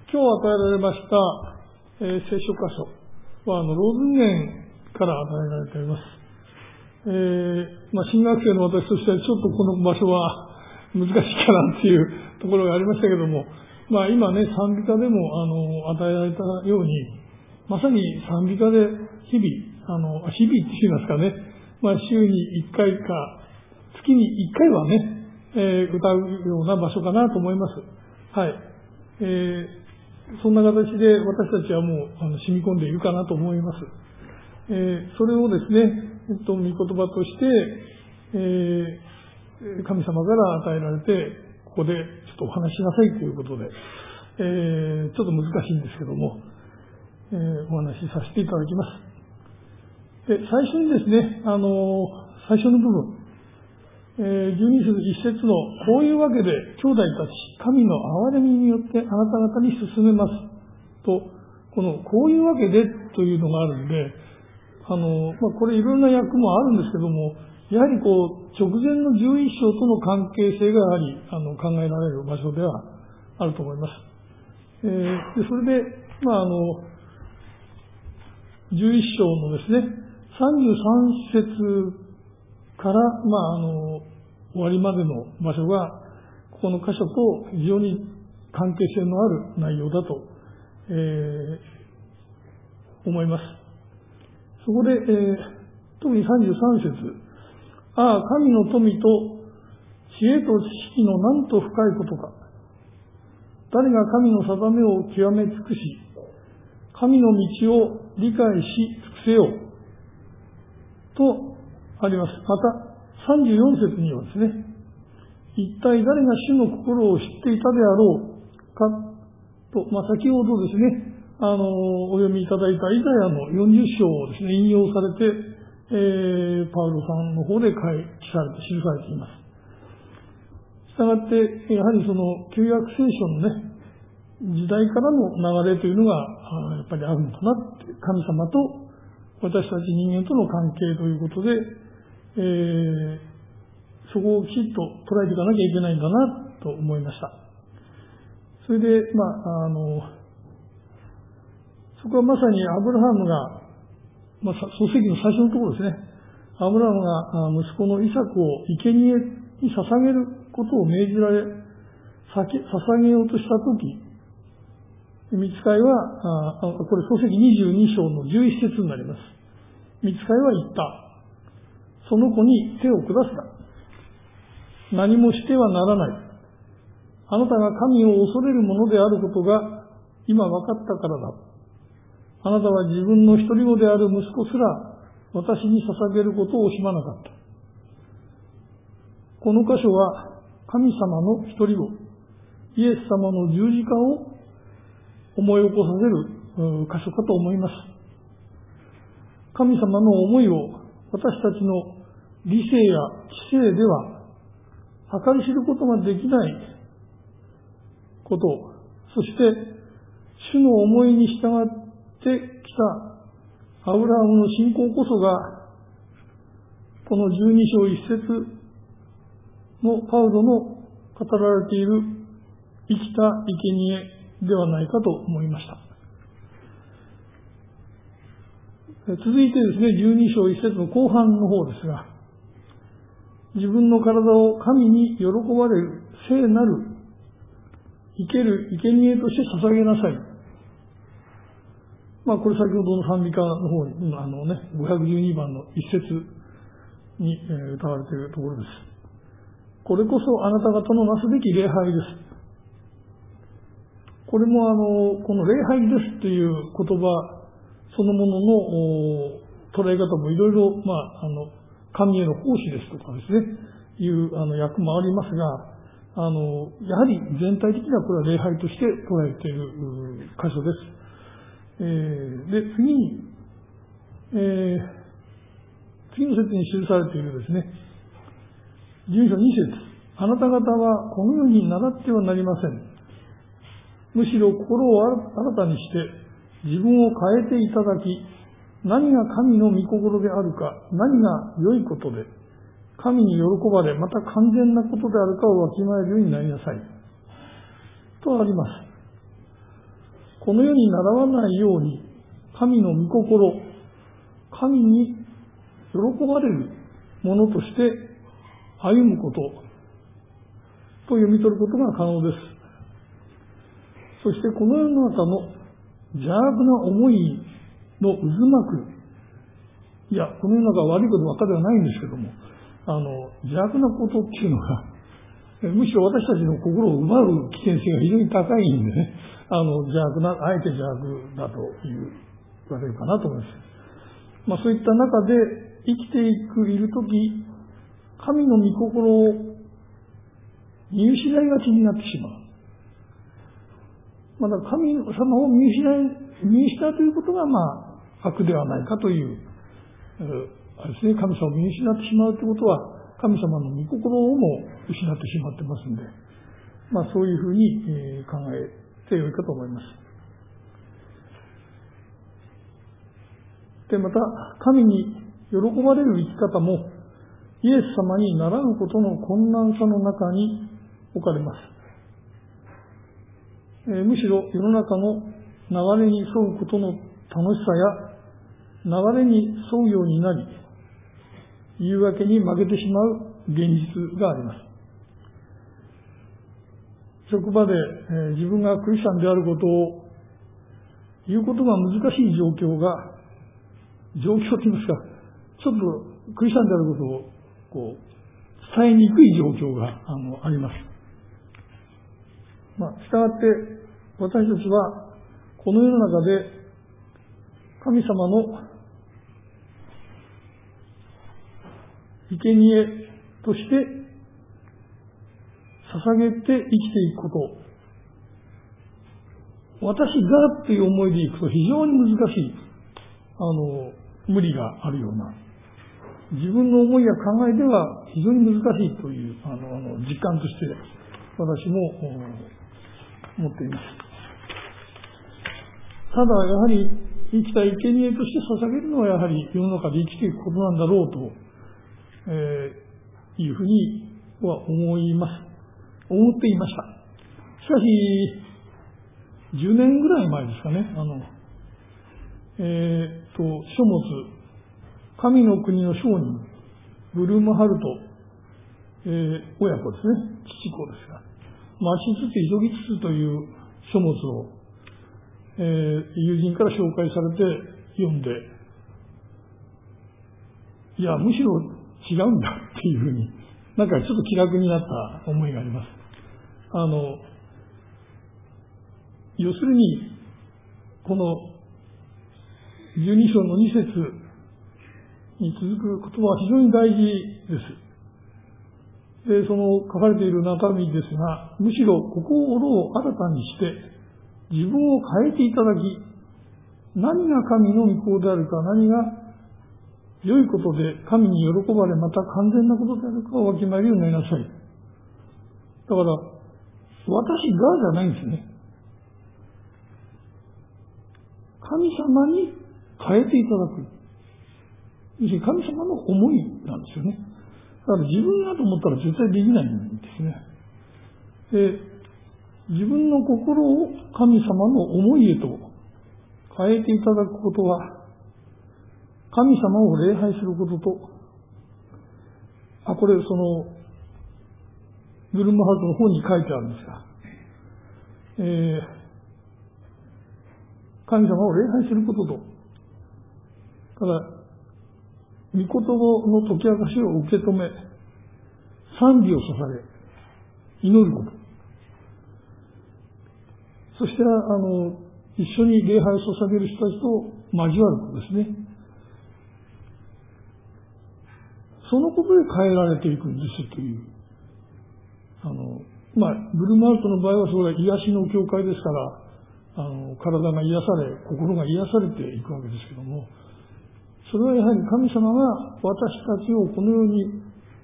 今日与えられました、聖書箇所はローズンゲンから与えられております。新学生の私としてはちょっとこの場所は難しいかなっていうところがありましたけども、今ね、賛美歌でも与えられたように、まさに賛美歌で日々って言いますかね、週に1回か、月に1回はね、歌うような場所かなと思います。はい。そんな形で私たちはもう染み込んでいるかなと思います。それをですね、御言葉として、神様から与えられて、ここでちょっとお話ししなさいということで、ちょっと難しいんですけども、お話しさせていただきます。で、最初にですね、最初の部分、12節1節の、こういうわけで兄弟たち、神の憐れみによってあなた方に進めますと、このこういうわけでというのがあるんで、これいろんな訳もあるんですけども、やはり直前の11章との関係性がやはり考えられる場所ではあると思います。でそれで、11章のですね、33節から、終わりまでの場所が、ここの箇所と非常に関係性のある内容だと、思います。そこで、特に33節、ああ、神の富と知恵と知識のなんと深いことか。誰が神の定めを極め尽くし、神の道を理解し尽くせよう。とあります。また、34節にはですね、一体誰が主の心を知っていたであろうかと、先ほどですね、お読みいただいたイザヤの40章をですね、引用されて、パウロさんの方で記されています。したがって、やはりその旧約聖書のね、時代からの流れというのが、やっぱりあるのかなって、神様と私たち人間との関係ということで、そこをきちっと捉えていかなきゃいけないんだなと思いました。それで、そこはまさにアブラハムが、創世記の最初のところですね。アブラハムが息子のイサクを生贄に捧げることを命じられ、捧げようとしたとき、御使いは、これ創世記22章の11節になります。御使いは言った。その子に手を下すな。何もしてはならない。あなたが神を恐れるものであることが今分かったからだ。あなたは自分の一人子である息子すら私に捧げることを惜しまなかった。この箇所は神様の一人子、イエス様の十字架を思い起こさせる箇所かと思います。神様の思いを私たちの理性や知性では計り知ることができないこと、そして主の思いに従ってきたアブラハムの信仰こそが、この12章1節のパウロの語られている生きた生贄ではないかと思いました。続いてですね、12章1節の後半の方ですが、自分の体を神に喜ばれる聖なる生ける生贄として捧げなさい。これ先ほどの賛美歌の方に、512番の一節に歌われているところです。これこそあなた方のなすべき礼拝です。これもこの礼拝ですという言葉そのものの捉え方もいろいろ、神への奉仕ですとかですね、いう訳もありますが、やはり全体的にはこれは礼拝として捉えている箇所です。で、次に、次の節に記されているですね、12章2節、あなた方はこのように習ってはなりません。むしろ心を新たにして自分を変えていただき、何が神の御心であるか、何が良いことで、神に喜ばれ、また完全なことであるかをわきまえるようになりなさい。とあります。 この世に習わないように、神の御心、神に喜ばれるものとして歩むことと読み取ることが可能です。そしてこの世の中の邪悪な思いの渦巻く、いや、この世の中は悪いことばっかりではないんですけども、邪悪なことっていうのが、むしろ私たちの心を奪う危険性が非常に高いんでね、邪悪な、あえて邪悪だと言われるかなと思います。そういった中で生きているとき、神の御心を見失いがちになってしまう。まだ神様を見失うということが、悪ではないかという、あれですね、神様を見失ってしまうということは、神様の御心をも失ってしまってますんで、そういうふうに考えてよいかと思います。で、また、神に喜ばれる生き方も、イエス様に倣うことの困難さの中に置かれます。むしろ世の中の流れに沿うことの楽しさや、流れに沿うようになり、誘惑に負けてしまう現実があります。職場で自分がクリスチャンであることを言うことが難しい状況といいますか、ちょっとクリスチャンであることを伝えにくい状況があります。したがって私たちはこの世の中で神様の生贄として捧げて生きていくこと、私がという思いでいくと非常に難しい、無理があるような、自分の思いや考えでは非常に難しいという実感として私も持っています。ただやはり生きた生贄として捧げるのはやはり世の中で生きていくことなんだろうと、いうふうには思っていました。しかし10年ぐらい前ですかね、書物神の国の商人ブルームハルト、親子ですね、父子ですが、待ちつつ急ぎつつという書物を、友人から紹介されて読んで、いやむしろ違うんだっていうふうに、ちょっと気楽になった思いがあります。要するに、この12章の2節に続く言葉は非常に大事です。で、その書かれている中身ですが、むしろ心を新たにして、自分を変えていただき、何が神の御心であるか、何が良いことで神に喜ばれ、また完全なことであるかをわきまえるようになりなさい。だから、私がじゃないんですね。神様に変えていただく。要するに神様の思いなんですよね。だから自分だと思ったら絶対できないんですね。で、自分の心を神様の思いへと変えていただくことは、神様を礼拝することと、これそのブルームハウスの本に書いてあるんですが、神様を礼拝することと、ただ御言葉の解き明かしを受け止め、賛美を捧げ、祈ること。そして一緒に礼拝を捧げる人たちと交わることですね。そのことで変えられていくんですという。ブルームハウスの場合はそれは癒しの教会ですから、体が癒され、心が癒されていくわけですけども、それはやはり神様が私たちをこのように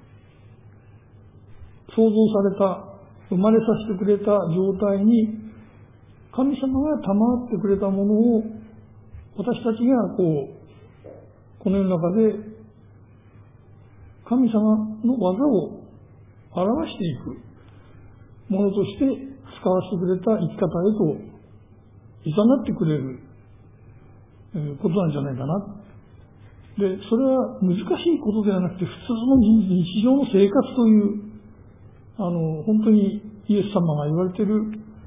創造された、生まれさせてくれた状態に、神様が賜ってくれたものを私たちがこの世の中で神様の技を表していくものとして使わせてくれた生き方へとってくれることなんじゃないかな。で、それは難しいことではなくて、普通の日常の生活という、本当にイエス様が言われている、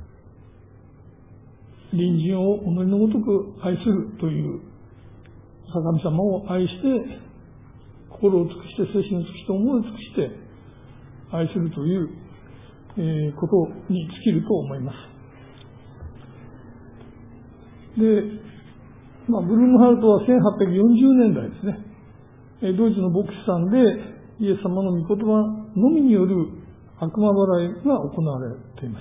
隣人を己のごとく愛するという、神様を愛して、心を尽くして、精神を尽くして、思いを尽くして愛するという、ことに尽きると思います。で、ブルームハルトは1840年代ですね、ドイツの牧師さんでイエス様の御言葉のみによる悪魔払いが行われていました。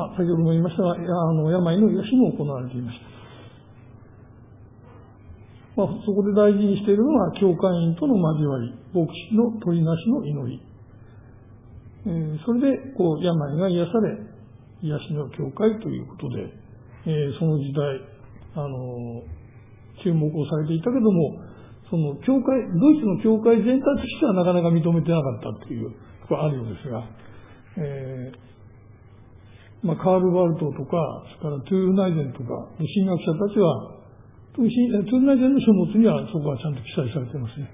先ほども言いましたが、病の癒しも行われていました。そこで大事にしているのは、教会員との交わり、牧師の取りなしの祈り。それで、病が癒され、癒しの教会ということで、その時代、注目をされていたけども、その教会、ドイツの教会全体としてはなかなか認めてなかったというところがあるようですが、カール・バルトとか、それからトゥールナイゼンとか、神学者たちは、トゥールナイゼンの書物にはそこはちゃんと記載されていますね。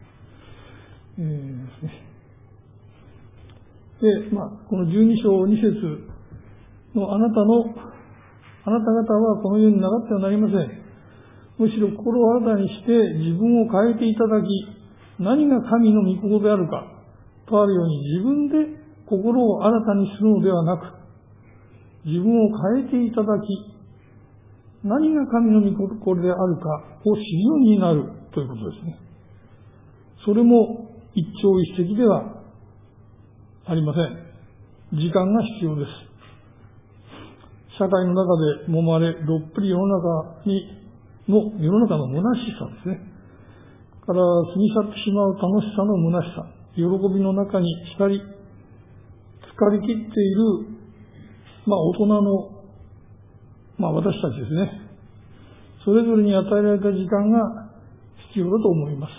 で、この12章2節のあなた方はこのようになってはなりません。むしろ心を新たにして自分を変えていただき、何が神の御心であるかとあるように自分で心を新たにするのではなく、自分を変えていただき、何が神の御心であるかを知るようになるということですね。それも一朝一夕ではありません。時間が必要です。社会の中で揉まれ、どっぷり世の中の虚しさですね。から過ぎ去ってしまう楽しさの虚しさ、喜びの中に浸り、疲れ切っている、大人の、私たちですね。それぞれに与えられた時間が必要だと思います。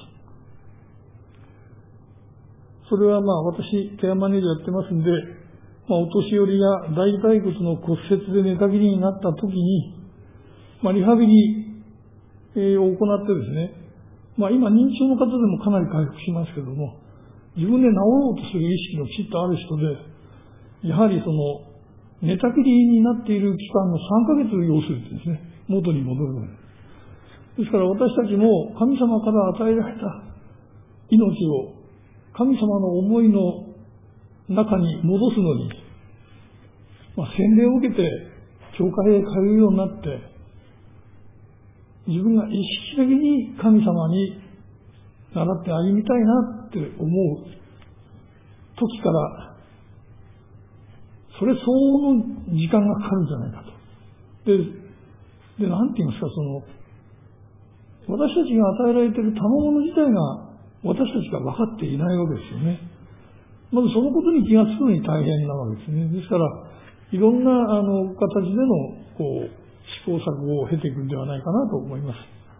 それは私、ケアマネージャーやってますんで、お年寄りが大腿骨の骨折で寝たきりになった時に、リハビリを行ってですね、今認知症の方でもかなり回復しますけども、自分で治ろうとする意識のきちっとある人で、やはりその寝たきりになっている期間の3ヶ月を要するんですね、元に戻るのに。ですから私たちも神様から与えられた命を神様の思いの中に戻すのに、洗礼を受けて教会へ通うようになって、自分が意識的に神様に習って歩みたいなって思う時から、それ相応の時間がかかるんじゃないかと。で、なんて言いますか、私たちが与えられている賜物自体が私たちが分かっていないわけですよね。まずそのことに気がつくのに大変なわけですね。ですから、いろんな形での試行錯誤を経ていくんではないかなと思います。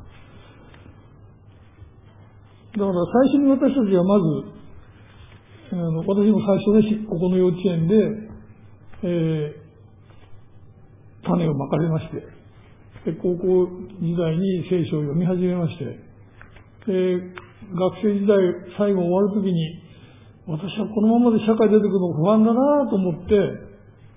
だから最初に私たちはまず、私も最初ね、ここの幼稚園で、種をまかれまして、高校時代に聖書を読み始めまして、学生時代最後終わるときに、私はこのままで社会出てくるの不安だなと思って、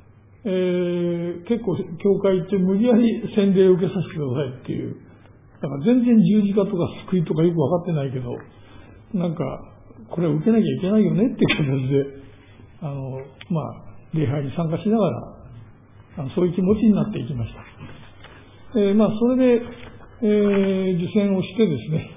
結構教会行って無理やり洗礼を受けさせてくださいっていう、だから全然十字架とか救いとかよく分かってないけど、これを受けなきゃいけないよねっていう形で、礼拝に参加しながら、そういう気持ちになっていきました。それで、受洗をしてですね、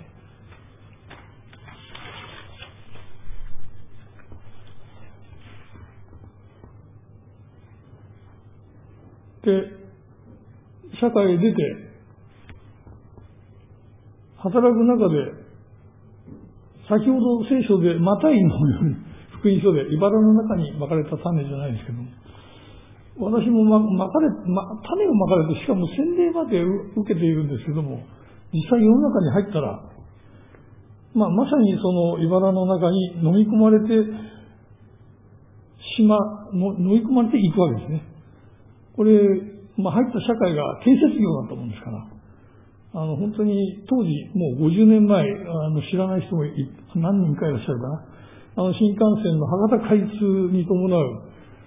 で、社会へ出て、働く中で、先ほど聖書でマタイのように、福音書で茨の中にまかれた種じゃないですけども、私も種をまかれて、しかも洗礼まで受けているんですけども、実際世の中に入ったら、まさにその茨の中に飲み込まれていくわけですね。これ、 入った社会が建設業だったもんですから、本当に当時、もう50年前、知らない人も何人かいらっしゃるかな。新幹線の博多開通に伴う、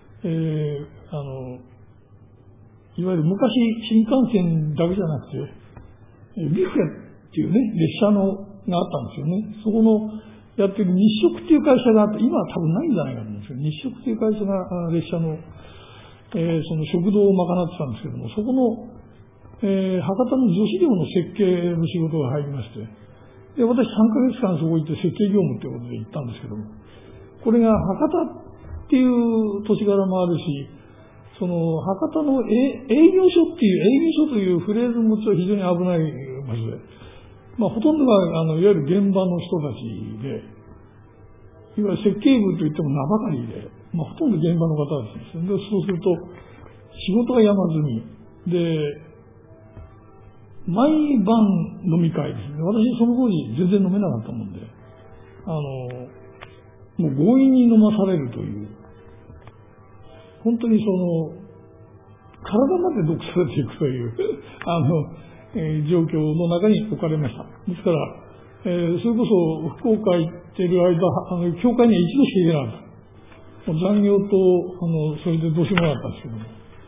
いわゆる昔新幹線だけじゃなくて、ビュッフェっていうね、列車があったんですよね。そこのやってる日食っていう会社があって、今は多分ないんじゃないかと思うんですけど、日食っていう会社が列車の、その食堂を賄ってたんですけども、そこの、博多の女子寮の設計の仕事が入りまして、で、私3ヶ月間そこ行って設計業務ということで行ったんですけども、これが博多っていう土地柄もあるし、その博多の営業所というフレーズ持ちは非常に危ない場所で、ほとんどがいわゆる現場の人たちで、いわゆる設計部といっても名ばかりで、ほとんど現場の方たちですね。で、そうすると仕事が山積みで、毎晩飲み会ですね。私その当時全然飲めなかったもんで、もう強引に飲まされるという、本当に体まで毒されていくという状況の中に置かれました。ですから、それこそ福岡行っている間、教会には一度しか行けなかった。残業と、それでどうしようもなかったんですけども。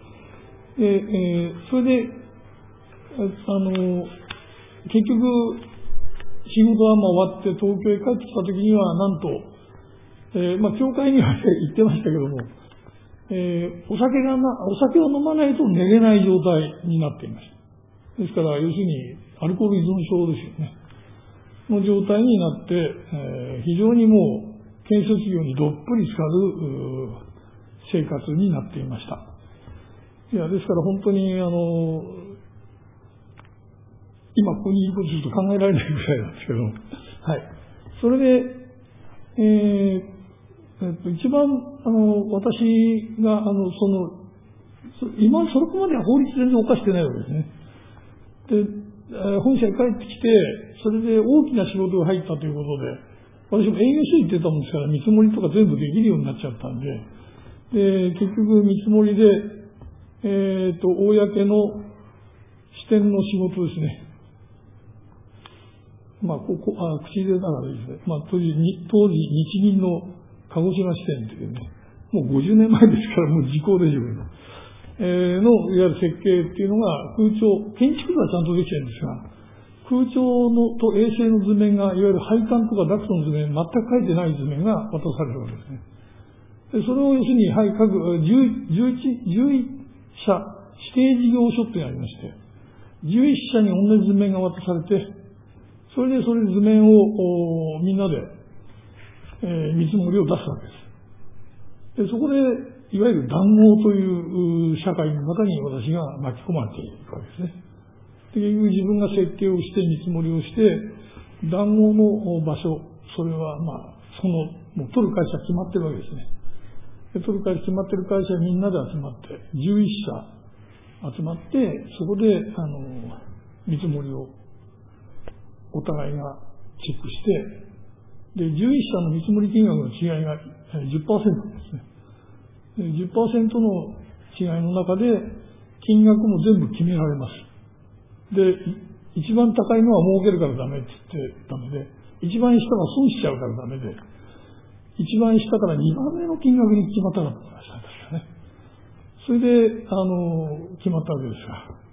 それで、結局、仕事は終わって東京へ帰ってきたときには、なんと、教会には行ってましたけども、お酒を飲まないと寝れない状態になっていました。ですから、要するに、アルコール依存症ですよね。の状態になって、非常にもう、建設業にどっぷり浸かる生活になっていました。いや、ですから本当に、今ここにいることすると考えられないぐらいなんですけど、はい。それで、一番、私が、今、そこまでは法律全然犯してないわけですね。で、本社に帰ってきて、それで大きな仕事が入ったということで、私も営業所行ってたもんですから、見積もりとか全部できるようになっちゃったんで、結局見積もりで、公の支店の仕事ですね。口でながらですね。当時日銀の鹿児島支店というね、もう50年前ですから、もう時効でしょうけど、いわゆる設計っていうのが建築図はちゃんとできてるんですが、空調と衛生の図面が、いわゆる配管とかダクトの図面、全く書いてない図面が渡されるわけですね。でそれを要するに、各11社指定事業所っていうのがありまして、11社に同じ図面が渡されて、それで図面をみんなで、見積もりを出すわけです。で、そこで、いわゆる談合という社会の中に私が巻き込まれていくわけですね。で、結局自分が設計をして見積もりをして、談合の場所、それはもう取る会社決まってるわけですね。で、取る会社決まってる会社みんなで集まって、11社集まって、そこで、見積もりをお互いがチェックして、で、11社の見積もり金額の違いが 10% ですね。10% の違いの中で、金額も全部決められます。で、一番高いのは儲けるからダメって言ってダメで、一番下は損しちゃうからダメで、一番下から2番目の金額に決まったかと思いました、確かね。それで、決まったわけです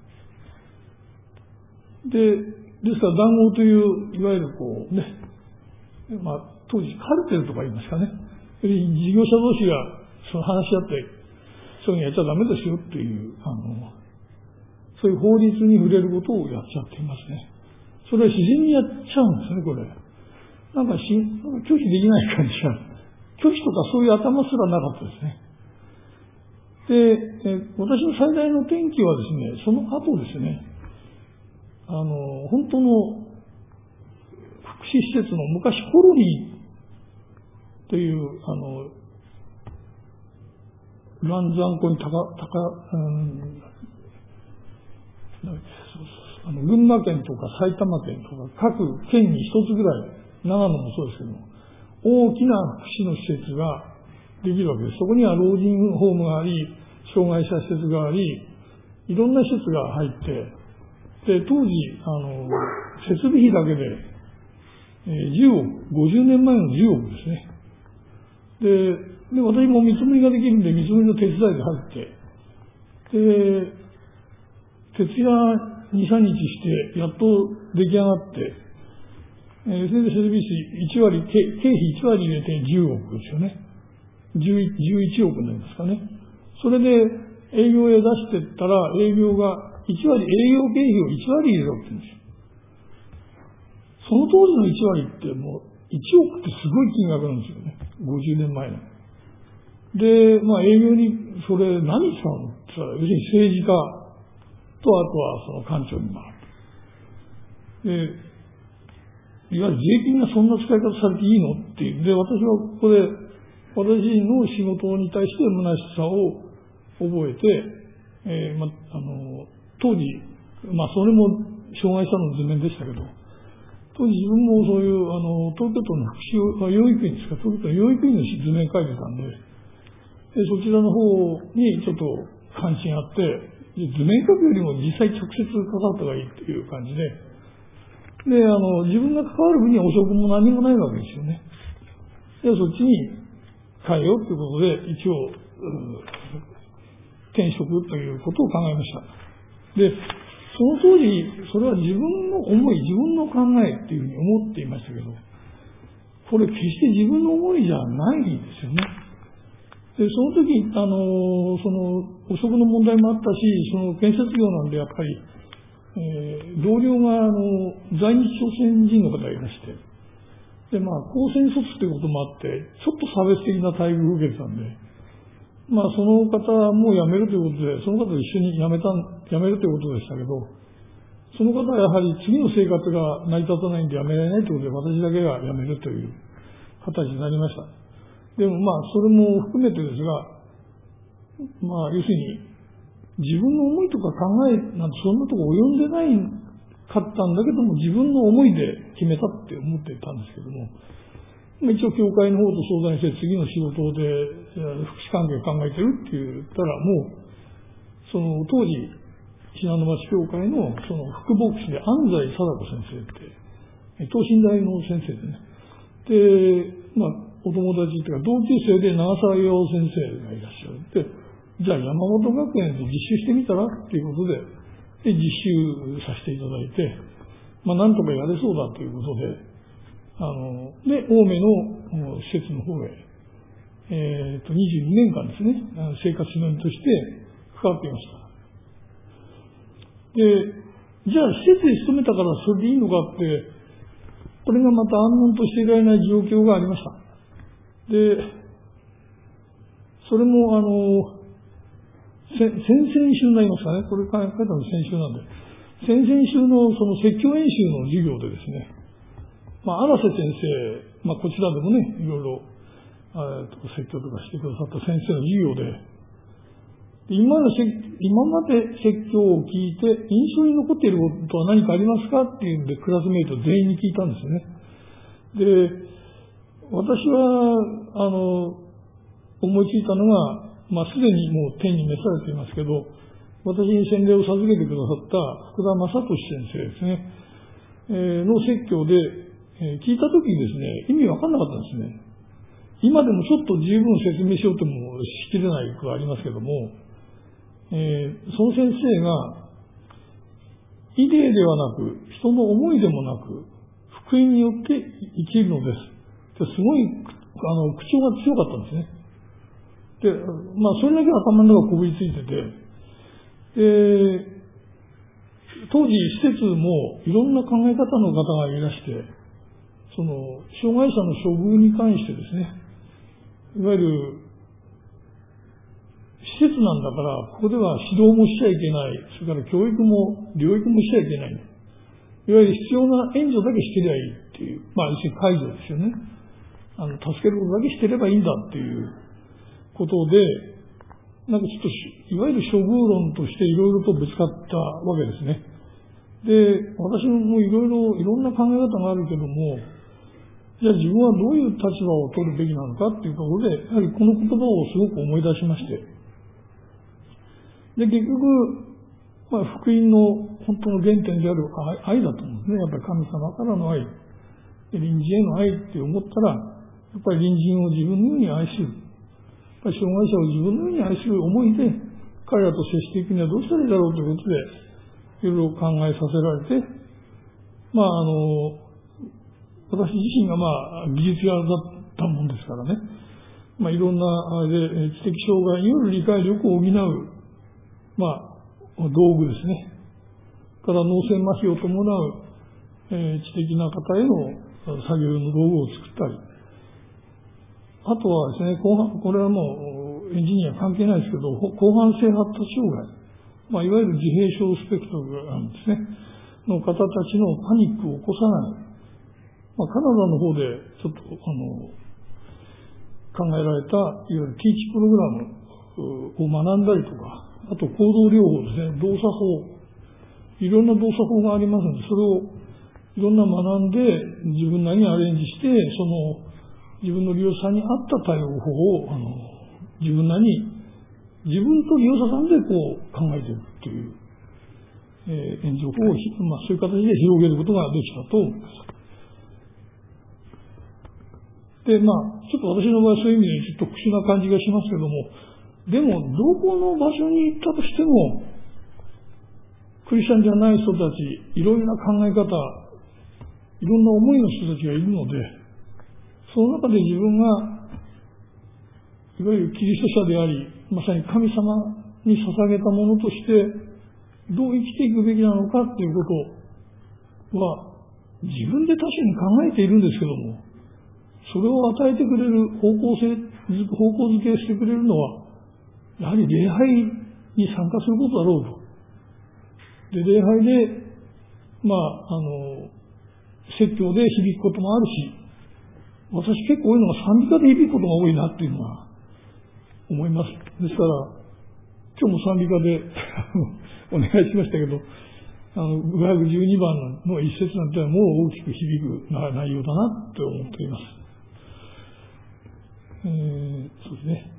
が。ですから談合という、いわゆる当時カルテルとか言いますかね。事業者同士が話し合って、そういうのやっちゃダメですよっていう、そういう法律に触れることをやっちゃっていますね。それは自然にやっちゃうんですね、これ。拒否できない感じが。拒否とかそういう頭すらなかったですね。で、私の最大の転機はですね、その後ですね、本当の福祉施設の昔コロニーという、乱山湖に群馬県とか埼玉県とか各県に一つぐらい、長野もそうですけども、大きな福祉の施設ができるわけです。そこには老人ホームがあり、障害者施設があり、 いろんな施設が入って、で、当時、設備費だけで、10億、50年前の10億ですね。で、私も見積もりができるんで、見積もりの手伝いで入って、で、徹夜2、3日して、やっと出来上がって、それで設備費1割、経費1割入れて10億ですよね。11億なんですかね。それで営業へ出してったら、営業が1割、営業経費を1割入れろって言うんですよ。その当時の1割ってもう1億ってすごい金額なんですよね。50年前の。で、営業にそれ何使うのって言ったら、要するに政治家と、あとはその官庁に回る。で、いわゆる税金がそんな使い方されていいのっていう。で、私はここで、私の仕事に対して虚しさを覚えて、当時、それも障害者の図面でしたけど、当時自分もそういう、東京都の福祉養育院ですか、東京都の養育院の図面書いてたんで、そちらの方にちょっと関心あって、図面書くよりも実際直接関わった方がいいっていう感じで、で、自分が関わる分には汚職も何もないわけですよね。で、そっちに変えようということで、一応、転職ということを考えました。で、その当時、それは自分の思い、自分の考えっていうふうに思っていましたけど、これ決して自分の思いじゃないんですよね。で、その時、その汚職の問題もあったし、その建設業なんでやっぱり、同僚が在日朝鮮人の方がいらして、で、高専卒ということもあって、ちょっと差別的な待遇を受けてたんで、その方も辞めるということで、その方と一緒に辞めるということでしたけど、その方はやはり次の生活が成り立たないんで辞められないということで、私だけが辞めるという形になりました。でもそれも含めてですが、要するに、自分の思いとか考えなんてそんなとこ及んでないかったんだけども、自分の思いで決めたって思ってたんですけども、一応教会の方と相談して次の仕事で福祉関係考えてるって言ったら、もうその当時信濃町教会のその副牧師で安西貞子先生って東信大の先生でね、でお友達というか同級生で長澤巌先生がいらっしゃる。で、じゃあ山本学園で実習してみたらっていうことで、実習させていただいて、なんとかやれそうだということで、で、青梅の施設の方へ、22年間ですね、生活面として関わっていました。で、じゃあ施設に勤めたからそれでいいのかって、これがまた安穏としていられない状況がありました。で、それも先々週になりますかね、これ書いたの先週なんで、先々週のその説教演習の授業でですね、荒瀬先生、こちらでもね、いろいろ説教とかしてくださった先生の授業で、今まで説教を聞いて印象に残っていることは何かありますかっていうんで、クラスメイト全員に聞いたんですよね。で、私は、思いついたのが、すでにもう天に召されていますけど、私に洗礼を授けてくださった福田正俊先生ですね、の説教で、聞いたときにですね、意味わかんなかったんですね。今でもちょっと十分説明しようともしきれないことがありますけども、その先生が、イデーではなく、人の思いでもなく、福音によって生きるのです。すごい、口調が強かったんですね。で、それだけ頭の中こびりついてて、当時施設もいろんな考え方の方がいらして、その、障害者の処遇に関してですね、いわゆる、施設なんだから、ここでは指導もしちゃいけない、それから教育も、療育もしちゃいけない。いわゆる必要な援助だけしてりゃいいっていう、要するに介助ですよね。助けることだけしてればいいんだっていうことで、ちょっと、いわゆる処遇論としていろいろとぶつかったわけですね。で、私もいろんな考え方があるけども、じゃあ自分はどういう立場を取るべきなのかっていうところで、やはりこの言葉をすごく思い出しまして。で、結局、 福音の本当の原点である愛だと思うんですね。やっぱり神様からの愛、隣人への愛って思ったら、やっぱり隣人を自分のように愛する。やっぱり障害者を自分のように愛する思いで、彼らと接していくにはどうしたらいいだろうということで、いろいろ考えさせられて、私自身が技術屋だったもんですからね、いろんなあれで知的障害による理解力を補う、道具ですね。から脳性麻痺を伴う、知的な方への作業用の道具を作ったり、あとはですね、これはもうエンジニア関係ないですけど、広範性発達障害、いわゆる自閉症スペクトルがあるんですね、の方たちのパニックを起こさない。カナダの方でちょっと考えられた、いわゆるティーチプログラムを学んだりとか、あと行動療法ですね、動作法。いろんな動作法がありますので、それをいろんな学んで、自分なりにアレンジして、自分の利用者に合った対応法を、自分なりに、自分と利用者さんで考えていくという、援助法を、そういう形で広げることができたと思います。で、ちょっと私の場合そういう意味でちょっと特殊な感じがしますけども、でも、どこの場所に行ったとしても、クリスチャンじゃない人たち、いろいろな考え方、いろんな思いの人たちがいるので、その中で自分が、いわゆるキリスト者であり、まさに神様に捧げたものとして、どう生きていくべきなのかということは、自分で確かに考えているんですけども、それを与えてくれる方向づけしてくれるのは、やはり礼拝に参加することだろうと。で、礼拝で、説教で響くこともあるし、私結構多いのが賛美歌で響くことが多いなっていうのは思います。ですから、今日も賛美歌でお願いしましたけど、512番の一節なんてのはもう大きく響く内容だなと思っています。そうですね。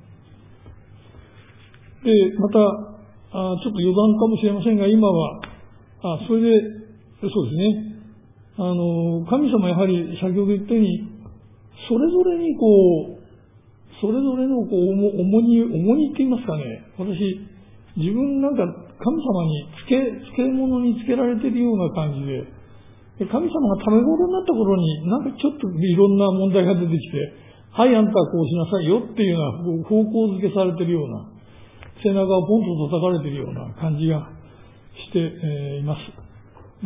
で、また、ちょっと余談かもしれませんが、今は、それで、そうですね。神様やはり先ほど言ったように、それぞれにそれぞれの重荷って言いますかね。私、自分なんか神様に漬物につけられているような感じで、神様が食べ頃になった頃に、なんかちょっといろんな問題が出てきて、はい、あんたはこうしなさいよっていうような方向づけされているような、背中をポンと叩かれているような感じがしています。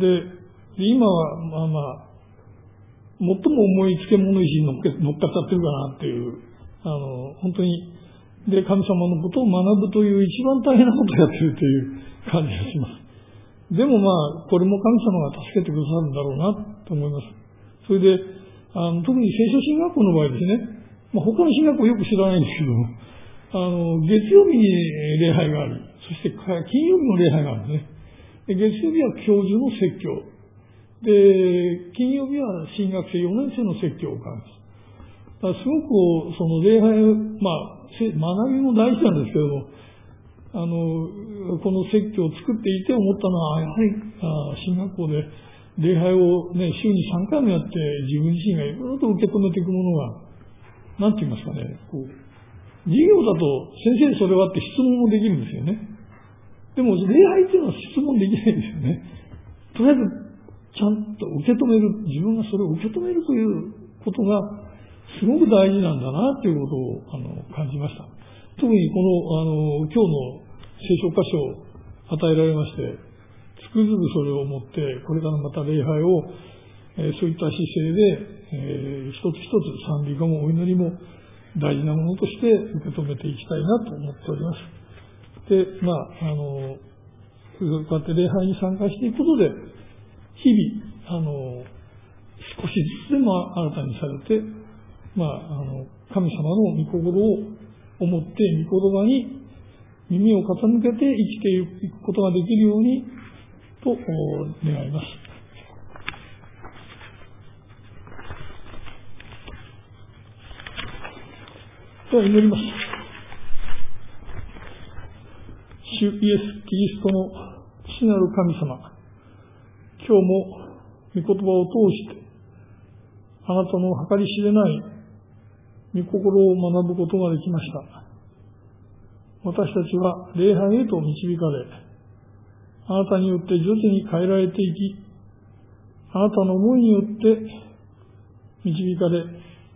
で、今は、最も重い漬物石に乗っかっちゃってるかなっていう、本当に、で、神様のことを学ぶという一番大変なことをやっているという感じがします。でもこれも神様が助けてくださるんだろうなと思います。それで、特に聖書神学校の場合ですね、他の神学校よく知らないんですけども、月曜日に礼拝があり、そして金曜日の礼拝があるんですね。で、月曜日は教授の説教。で、金曜日は新学生4年生の説教を行います。だからすごくその礼拝、学びも大事なんですけども、この説教を作っていて思ったのは、やはり新学校で礼拝をね、週に3回もやって自分自身がいろいろと受け止めていくものが、なんて言いますかね、授業だと先生それはって質問もできるんですよね。でも礼拝っていうのは質問できないんですよね。とりあえずちゃんと受け止める、自分がそれを受け止めるということがすごく大事なんだなということを感じました。特にこの今日の聖書箇所を与えられまして、つくづくそれを持ってこれからまた礼拝を、そういった姿勢で、一つ一つ賛美歌もお祈りも大事なものとして受け止めていきたいなと思っております。で、こうやって礼拝に参加していくことで、日々、少しずつでも新たにされて、神様の御心を思って、御言葉に耳を傾けて生きていくことができるようにと願います。では祈ります。主イエス・キリストの父なる神様、今日も御言葉を通して、あなたの計り知れない御心を学ぶことができました。私たちは礼拝へと導かれ、あなたによって徐々に変えられていき、あなたの思いによって導かれ、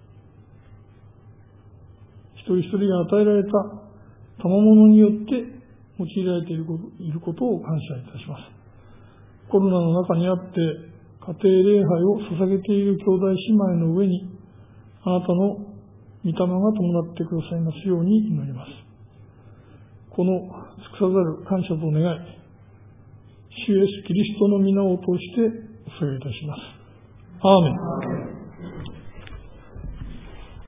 一人一人が与えられた賜物によって用いられていることを感謝いたします。コロナの中にあって家庭礼拝を捧げている兄弟姉妹の上に、あなたの御霊が伴ってくださいますように祈ります。この尽くさざる感謝と願い、主イエスキリストの皆を通してお捧げいたします。アーメン。